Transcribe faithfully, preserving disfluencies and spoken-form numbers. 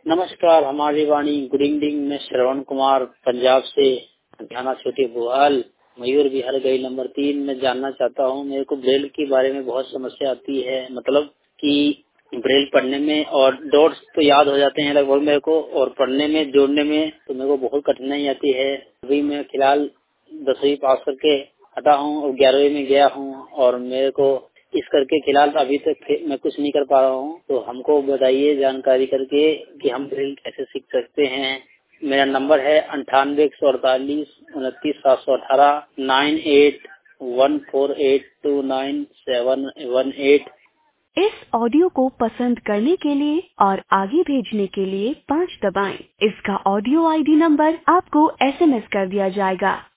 नमस्कार, हमारी वाणी good evening में श्रवण कुमार पंजाब से ध्याना छोटी बुहाल मयूर बिहार गई नंबर तीन में जानना चाहता हूँ। मेरे को ब्रेल के बारे में बहुत समस्या आती है, मतलब कि ब्रेल पढ़ने में और डॉट्स तो याद हो जाते हैं लगभग मेरे को, और पढ़ने में जोड़ने में तो मेरे को बहुत कठिनाई आती है। अभी मैं फिलहाल दसवीं पास करके हटा हूँ और ग्यारहवीं में गया हूँ और मेरे को इस करके फिलहाल अभी तक मैं कुछ नहीं कर पा रहा हूँ। तो हमको बताइए जानकारी करके कि हम ब्रेल कैसे सीख सकते हैं। मेरा नंबर है अंठानवे एक सौ अड़तालीस उनतीस सात सौ अठारह nine eight one four eight two nine seven one eight. इस ऑडियो को पसंद करने के लिए और आगे भेजने के लिए पाँच दबाएं। इसका ऑडियो आईडी नंबर आपको एसएमएस कर दिया जाएगा।